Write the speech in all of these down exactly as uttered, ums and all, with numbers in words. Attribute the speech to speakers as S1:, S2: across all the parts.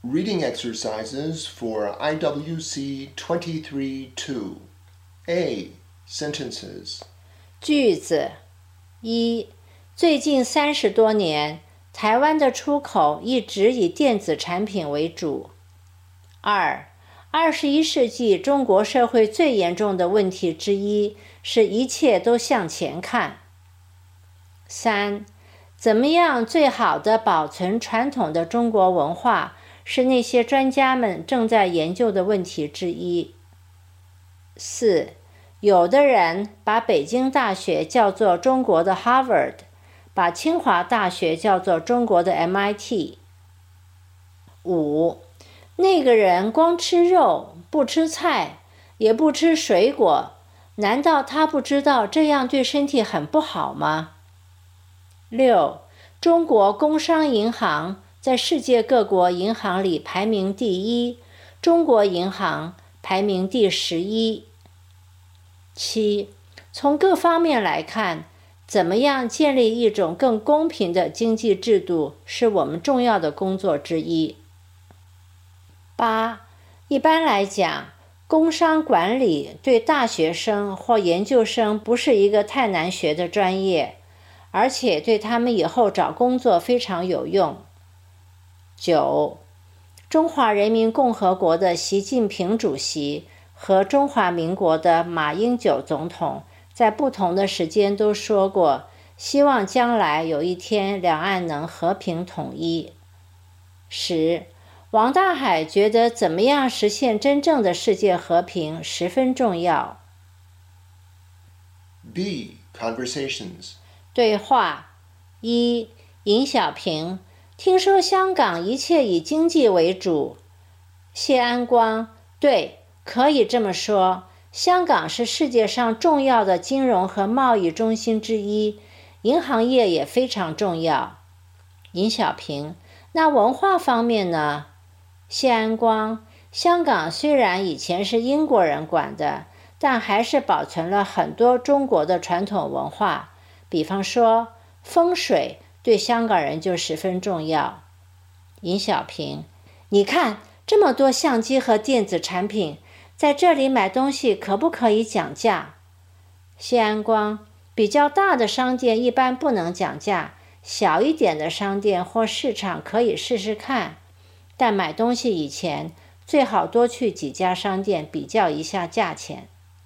S1: Reading exercises for I W C twenty-three two. A. Sentences.
S2: 句子一，最近三十多年，台湾的出口一直以电子产品为主。二，二十一世纪中国社会最严重的问题之一是一切都向前看。三，怎么样最好的保存传统的中国文化，是那些专家们正在研究的问题之一。四，有的人把北京大学叫做中国的 Harvard， 把清华大学叫做中国的 M I T。五，那个人光吃肉，不吃菜，也不吃水果，难道他不知道这样对身体很不好吗？六，中国工商银行在世界各国银行里排名第一，中国银行排名第十一。七，从各方面来看，怎么样建立一种更公平的经济制度是我们重要的工作之一。八，一般来讲，工商管理对大学生或研究生不是一个太难学的专业，而且对他们以后找工作非常有用。九，中华人民共和国的习近平主席和中华民国的马英九总统在不同的时间都说过，希望将来有一天两岸能和平统一。十，王大海觉得怎么样实现真正的世界和平十分重要。
S1: B. Conversations.
S2: 对话一，尹小平，听说香港一切以经济为主。谢安光，对，可以这么说，香港是世界上重要的金融和贸易中心之一，银行业也非常重要。尹小平，那文化方面呢？谢安光，香港虽然以前是英国人管的，但还是保存了很多中国的传统文化，比方说风水对香港人就十分重要。尹小平，你看这么多相机和电子产品，在这里买东西可不可以讲价？谢安光，比较大的商店一般不能讲价，小一点的商店或市场可以试试看，但买东西以前最好多去几家商店比较一下价钱。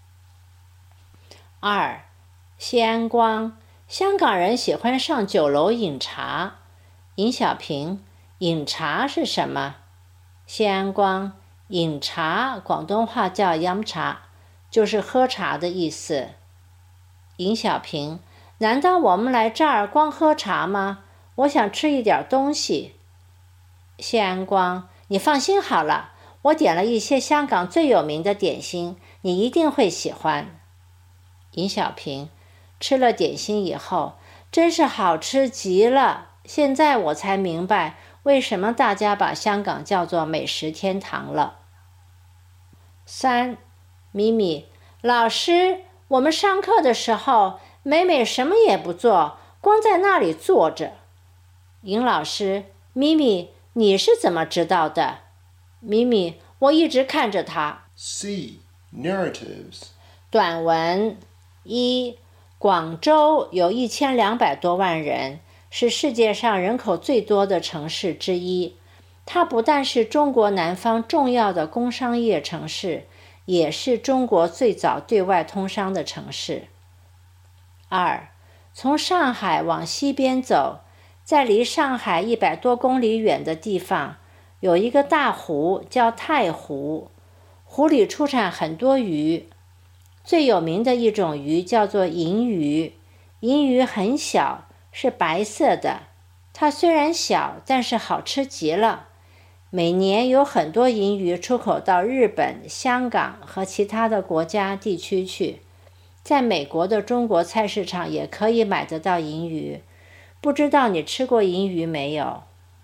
S2: 二，谢安光，香港人喜欢上酒楼饮茶。尹小平，饮茶是什么？谢安光，饮茶广东话叫饮茶，就是喝茶的意思。尹小平，难道我们来这儿光喝茶吗？我想吃一点东西。谢安光，你放心好了，我点了一些香港最有名的点心，你一定会喜欢。尹小平，吃了点心以后，真是好吃极了，现在我才明白为什么大家把香港叫做美食天堂了。三，咪咪，老师，我们上课的时候，美美什么也不做，光在那里坐着。尹老师，咪咪，你是怎么知道的？咪咪，我一直看着她。
S1: C. Narratives.
S2: 短文一，广州有一千两百多万人，是世界上人口最多的城市之一。它不但是中国南方重要的工商业城市，也是中国最早对外通商的城市。二，从上海往西边走，在离上海一百多公里远的地方，有一个大湖叫太湖，湖里出产很多鱼。最有名的一种鱼叫做银鱼，银鱼很小，是白色的。它虽然小，但是好吃极了。每年有很多银鱼出口到日本、香港和其他的国家地区去。在美国的中国菜市场也可以买得到银鱼。不知道你吃过银鱼没有？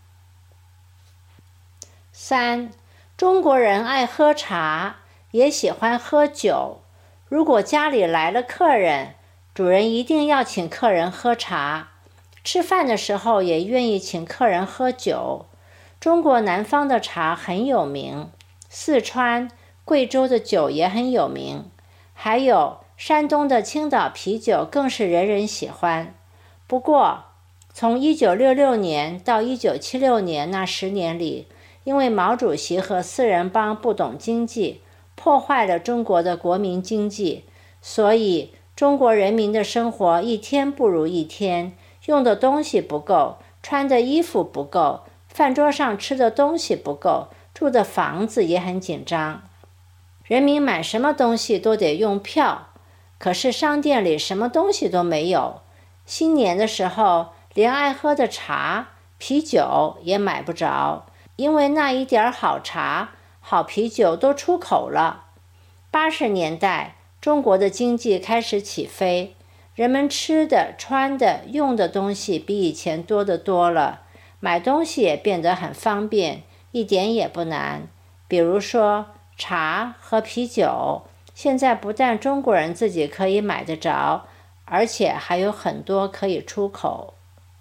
S2: 三，中国人爱喝茶，也喜欢喝酒。如果家里来了客人，主人一定要请客人喝茶，吃饭的时候也愿意请客人喝酒。 中国南方的茶很有名，四川、贵州的酒也很有名，还有山东的青岛啤酒更是人人喜欢。不过，从一九六六年到一九七六年那十年里，因为毛主席和四人帮不懂经济，破坏了中国的国民经济，所以中国人民的生活一天不如一天，用的东西不够，穿的衣服不够，饭桌上吃的东西不够，住的房子也很紧张。人民买什么东西都得用票，可是商店里什么东西都没有。新年的时候，连爱喝的茶、啤酒也买不着，因为那一点好茶、好啤酒都出口了。八十年代，中国的经济开始起飞，人们吃的、穿的、用的东西比以前多得多了，买东西也变得很方便，一点也不难。比如说茶和啤酒，现在不但中国人自己可以买得着，而且还有很多可以出口。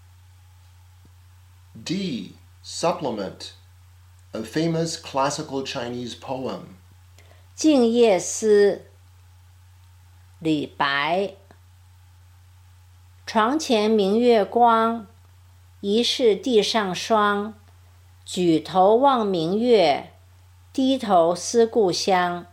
S1: D. Supplement, a famous classical Chinese poem.
S2: 静夜思，李白。床前明月光，疑是地上霜。举头望明月，低头思故乡。